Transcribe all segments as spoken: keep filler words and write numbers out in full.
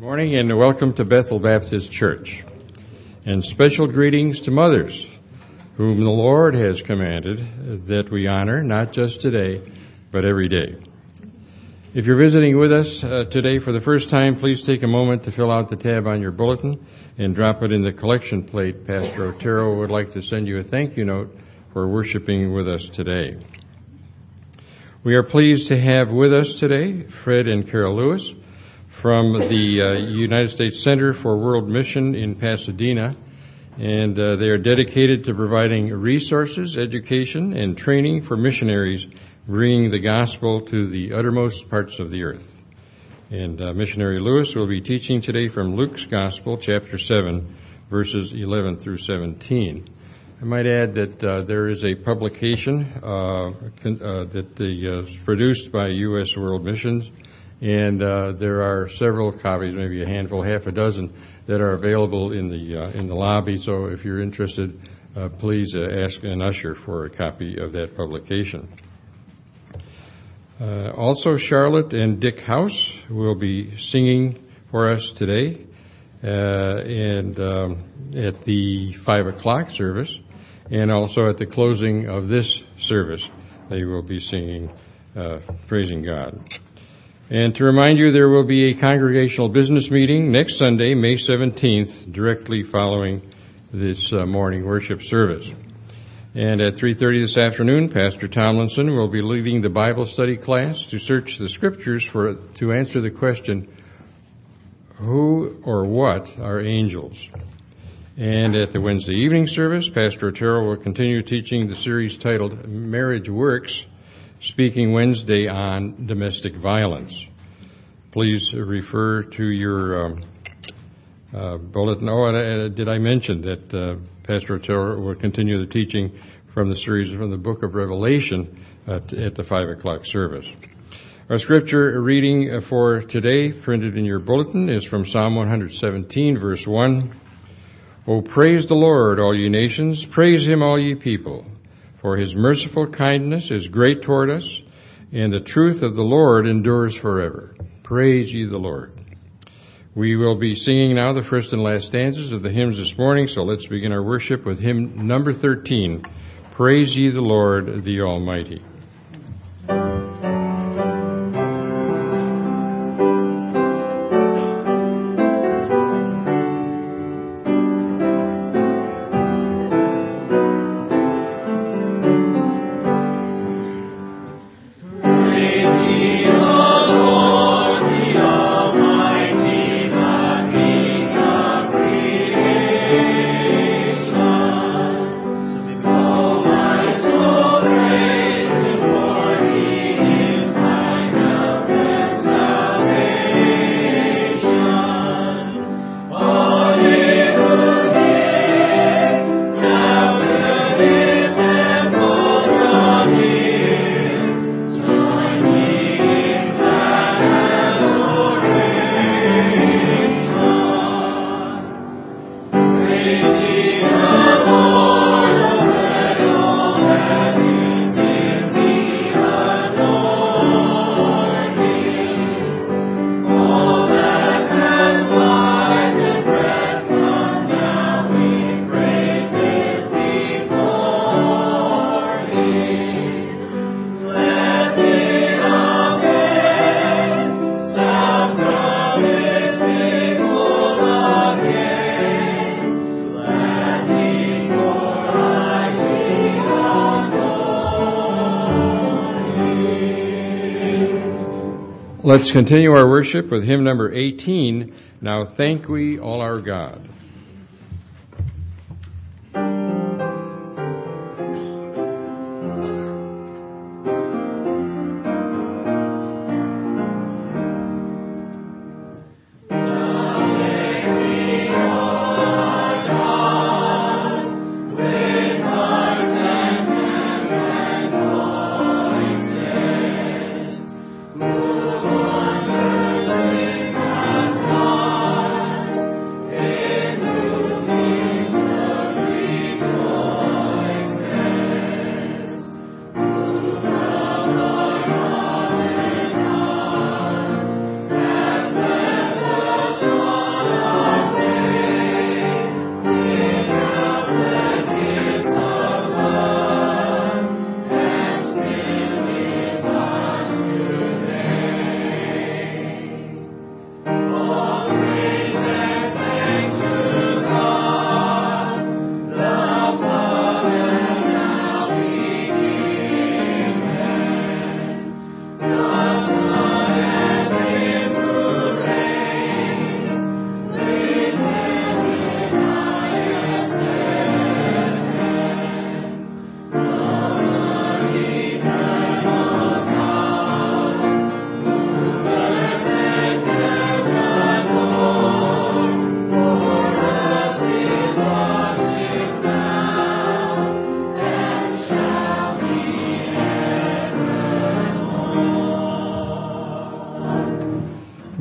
Morning and welcome to Bethel Baptist Church, and special greetings to mothers whom the Lord has commanded that we honor not just today but every day. If you're visiting with us uh, today for the first time, please take a moment to fill out the tab on your bulletin and drop it in the collection plate. Pastor Otero would like to send you a thank you note for worshiping with us today. We are pleased to have with us today Fred and Carol Lewis from the uh, United States Center for World Mission in Pasadena, and uh, they are dedicated to providing resources, education, and training for missionaries bringing the gospel to the uttermost parts of the earth. And uh, Missionary Lewis will be teaching today from Luke's Gospel, chapter seven, verses eleven through seventeen. I might add that uh, there is a publication uh, con- uh, that the, uh, is produced by U S World Missions, and uh, there are several copies, maybe a handful, half a dozen, that are available in the uh, in the lobby. So if you're interested, uh, please uh, ask an usher for a copy of that publication. Uh, also, Charlotte and Dick House will be singing for us today, uh, and um, at the five o'clock service, and also at the closing of this service, they will be singing, uh, praising God. And to remind you, there will be a congregational business meeting next Sunday, May seventeenth, directly following this uh, morning worship service. And at three thirty this afternoon, Pastor Tomlinson will be leading the Bible study class to search the Scriptures for to answer the question, who or what are angels? And at the Wednesday evening service, Pastor Otero will continue teaching the series titled Marriage Works, speaking Wednesday on domestic violence. Please refer to your um, uh, bulletin. Oh, and, uh, did I mention that uh, Pastor Otero will continue the teaching from the series from the book of Revelation uh, t- at the five o'clock service. Our scripture reading for today, printed in your bulletin, is from Psalm one seventeen, verse one. O praise the Lord, all ye nations, praise him, all ye people. For his merciful kindness is great toward us, and the truth of the Lord endures forever. Praise ye the Lord. We will be singing now the first and last stanzas of the hymns this morning, so let's begin our worship with hymn number thirteen, Praise ye the Lord, the Almighty. Let's continue our worship with hymn number eighteen, Now Thank We All Our God. In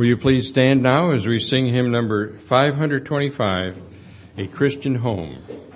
Will you please stand now as we sing hymn number five twenty-five, A Christian Home.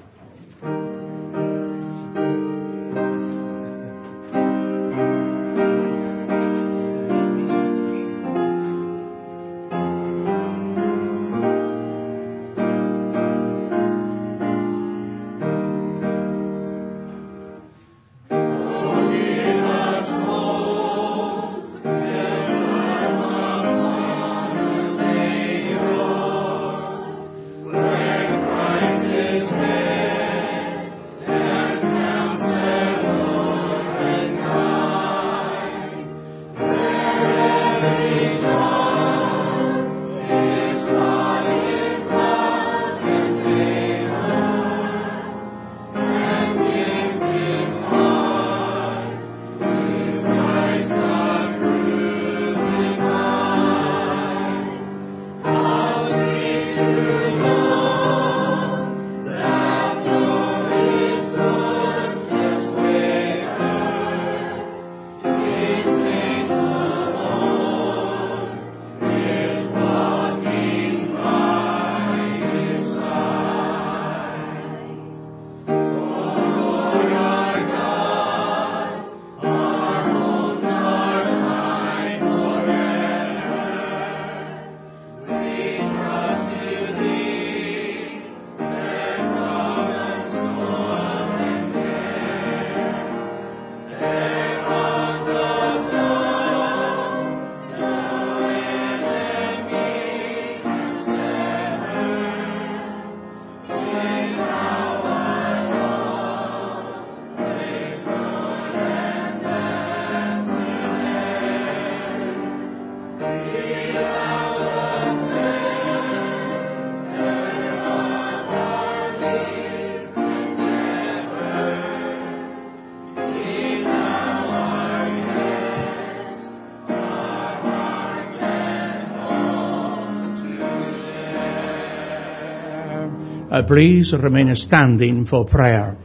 Uh, please remain standing for prayer.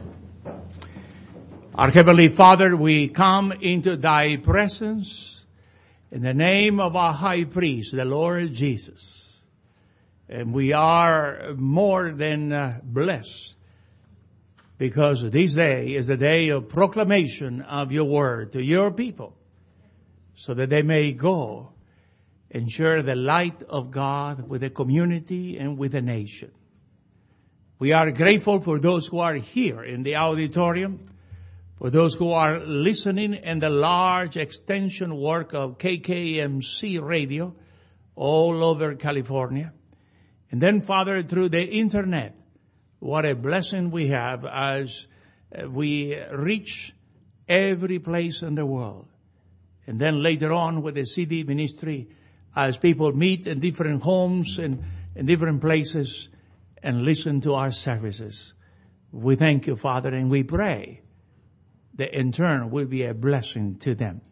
Our Heavenly Father, we come into Thy presence in the name of our High Priest, the Lord Jesus. And we are more than uh, blessed because this day is the day of proclamation of Your Word to Your people so that they may go and share the light of God with the community and with the nation. We are grateful for those who are here in the auditorium, for those who are listening in the large extension work of K K M C radio all over California. And then, Father, through the internet, what a blessing we have as we reach every place in the world. And then later on with the C D ministry, as people meet in different homes and in different places, and listen to our services. We thank You, Father, and we pray that in turn will be a blessing to them.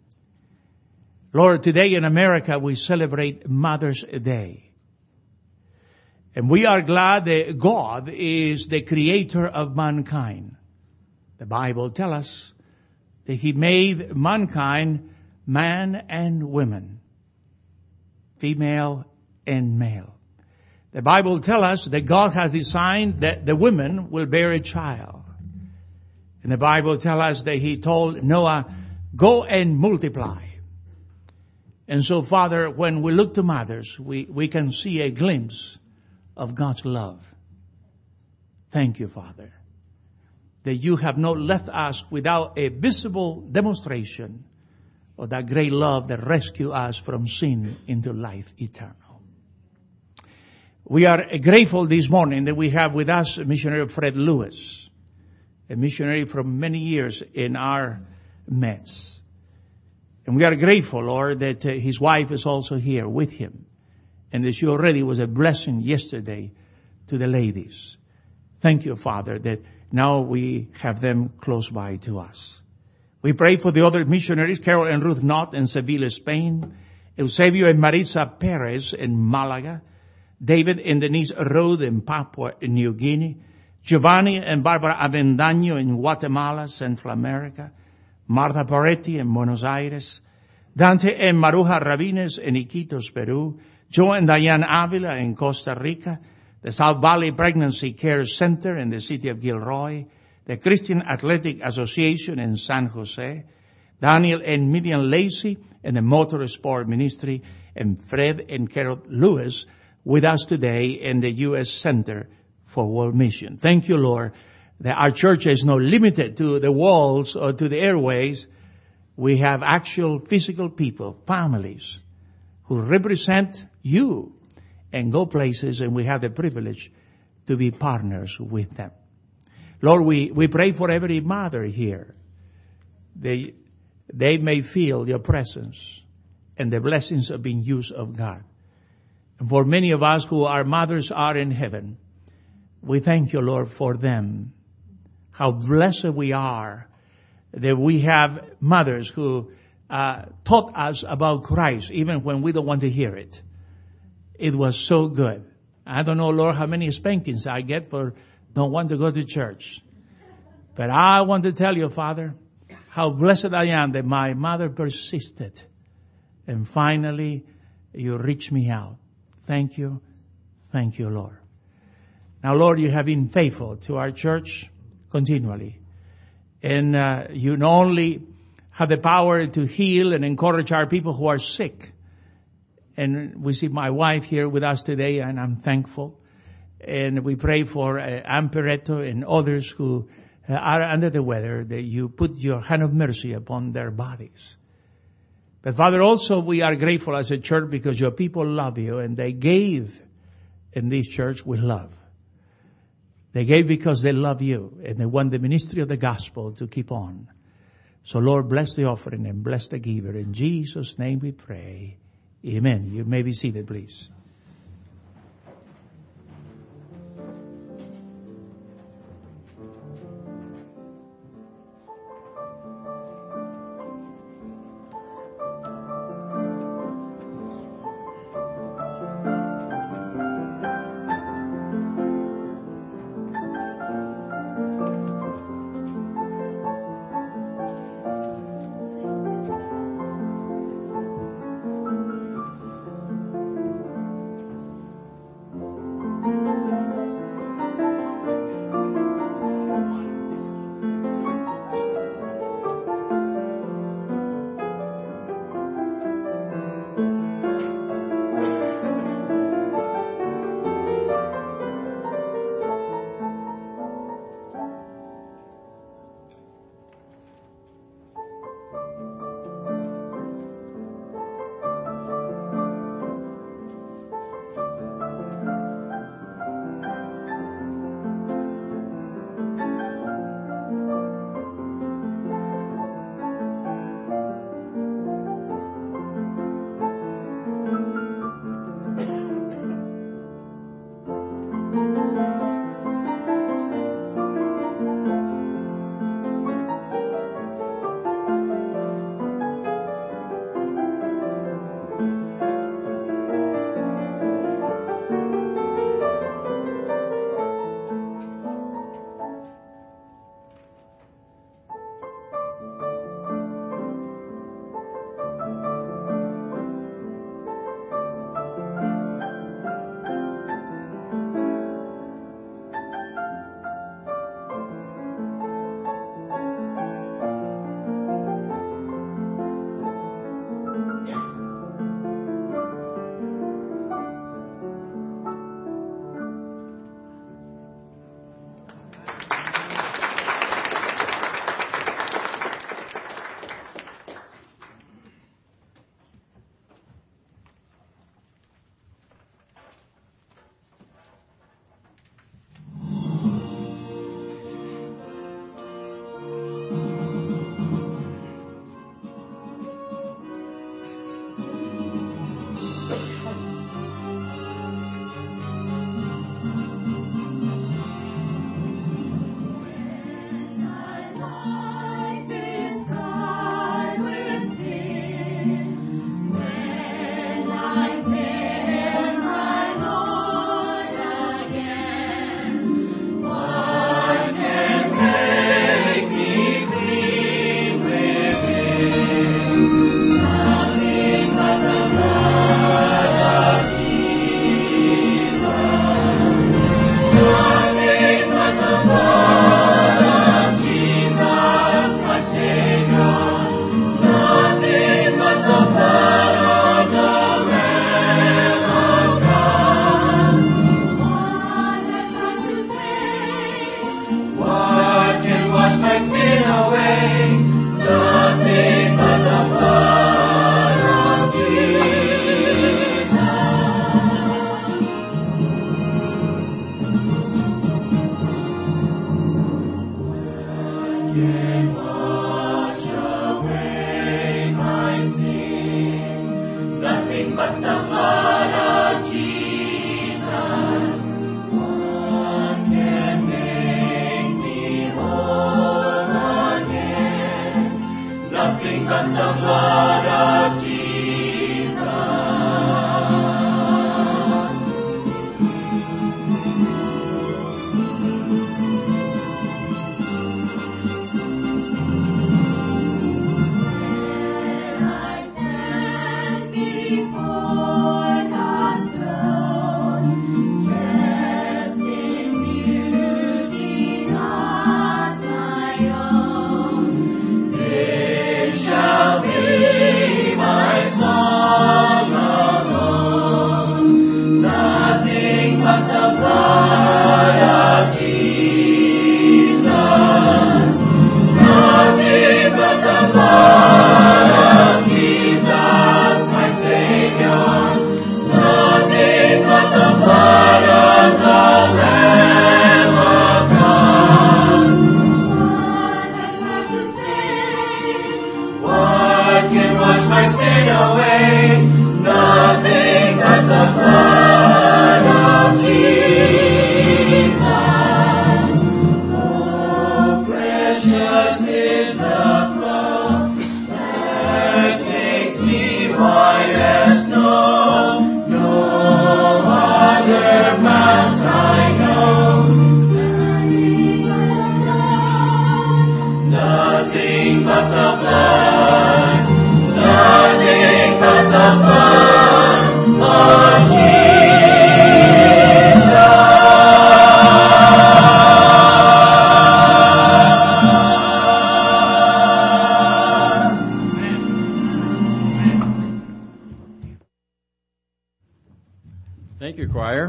Lord, today in America we celebrate Mother's Day. And we are glad that God is the creator of mankind. The Bible tells us that He made mankind man and woman, female and male. The Bible tells us that God has designed that the women will bear a child. And the Bible tells us that He told Noah, go and multiply. And so, Father, when we look to mothers, we, we can see a glimpse of God's love. Thank You, Father, that You have not left us without a visible demonstration of that great love that rescued us from sin into life eternal. We are grateful this morning that we have with us missionary Fred Lewis, a missionary from many years in our midst. And we are grateful, Lord, that uh, his wife is also here with him, and that she already was a blessing yesterday to the ladies. Thank You, Father, that now we have them close by to us. We pray for the other missionaries, Carol and Ruth Knott in Seville, Spain, Eusebio and Marisa Perez in Malaga, David and Denise Rode in Papua New Guinea, Giovanni and Barbara Avendaño in Guatemala, Central America, Martha Poretti in Buenos Aires, Dante and Maruja Rabines in Iquitos, Peru, Joe and Diane Avila in Costa Rica, the South Valley Pregnancy Care Center in the city of Gilroy, the Christian Athletic Association in San Jose, Daniel and Miriam Lacey in the Motorsport Ministry, and Fred and Carol Lewis with us today in the U S Center for World Mission. Thank you, Lord, that our church is not limited to the walls or to the airways. We have actual physical people, families, who represent you and go places, and we have the privilege to be partners with them. Lord, we, we pray for every mother here. They, they may feel your presence and the blessings of being used of God. And for many of us who our mothers are in heaven, we thank you, Lord, for them. How blessed we are that we have mothers who uh, taught us about Christ even when we don't want to hear it. It was so good. I don't know, Lord, how many spankings I get for don't want to go to church. But I want to tell you, Father, how blessed I am that my mother persisted. And finally, you reached me out. Thank you. Thank you, Lord. Now, Lord, you have been faithful to our church continually. And uh, you not only have the power to heal and encourage our people who are sick. And we see my wife here with us today, and I'm thankful. And we pray for uh, Amperetto and others who uh, are under the weather, that you put your hand of mercy upon their bodies. But Father, also we are grateful as a church because your people love you, and they gave in this church with love. They gave because they love you, and they want the ministry of the gospel to keep on. So Lord, bless the offering and bless the giver. In Jesus' name we pray. Amen. You may be seated, please. but the blood of Jesus. What can make me whole again? Nothing but the blood of Jesus. Thank you, choir.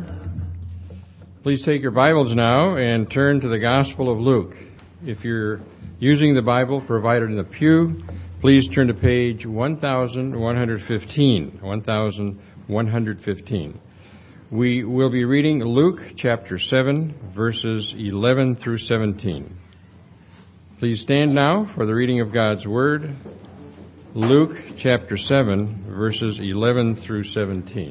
Please take your Bibles now and turn to the Gospel of Luke. If you're using the Bible provided in the pew, please turn to page one thousand one hundred fifteen. one thousand one hundred fifteen. We will be reading Luke chapter seven, verses eleven through seventeen. Please stand now for the reading of God's Word. Luke chapter seven, verses eleven through seventeen.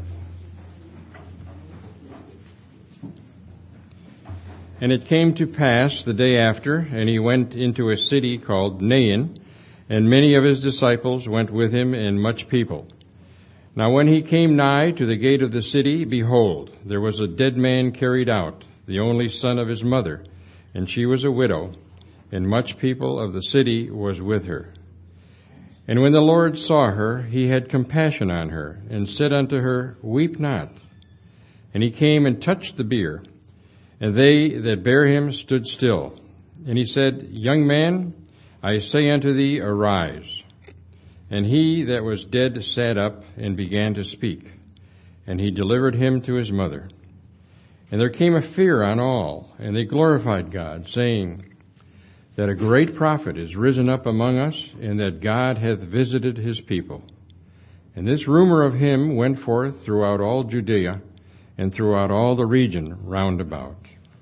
And it came to pass the day after, and he went into a city called Nain, and many of his disciples went with him, and much people. Now when he came nigh to the gate of the city, behold, there was a dead man carried out, the only son of his mother, and she was a widow, and much people of the city was with her. And when the Lord saw her, he had compassion on her, and said unto her, Weep not. And he came and touched the bier, and they that bare him stood still. And he said, Young man, I say unto thee, arise. And he that was dead sat up and began to speak. And he delivered him to his mother. And there came a fear on all, and they glorified God, saying, that a great prophet is risen up among us, and that God hath visited his people. And this rumor of him went forth throughout all Judea, and throughout all the region round about.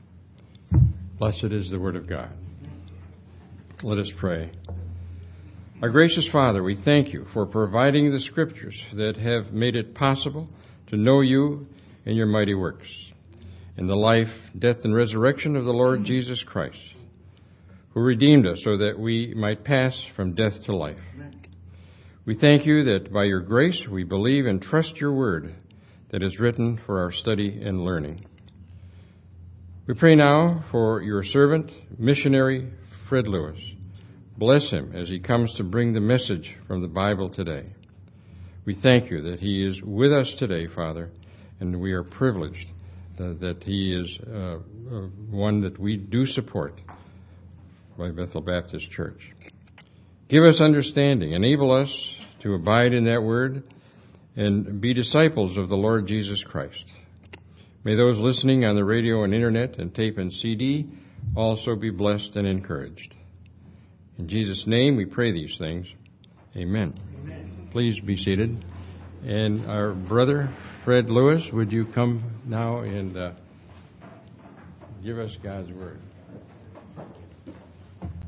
Blessed is the word of God. Let us pray. Our gracious Father, we thank you for providing the scriptures that have made it possible to know you and your mighty works, and the life, death, and resurrection of the Lord Jesus Christ, who redeemed us so that we might pass from death to life. We thank you that by your grace we believe and trust your word that is written for our study and learning. We pray now for your servant, missionary Fred Lewis. Bless him as he comes to bring the message from the Bible today. We thank you that he is with us today, Father, and we are privileged that, that he is uh, uh, one that we do support by Bethel Baptist Church. Give us understanding. Enable us to abide in that word and be disciples of the Lord Jesus Christ. May those listening on the radio and internet and tape and C D also be blessed and encouraged. In Jesus' name we pray these things. Amen. Amen. Please be seated. And our brother, Fred Lewis, would you come now and uh, give us God's word?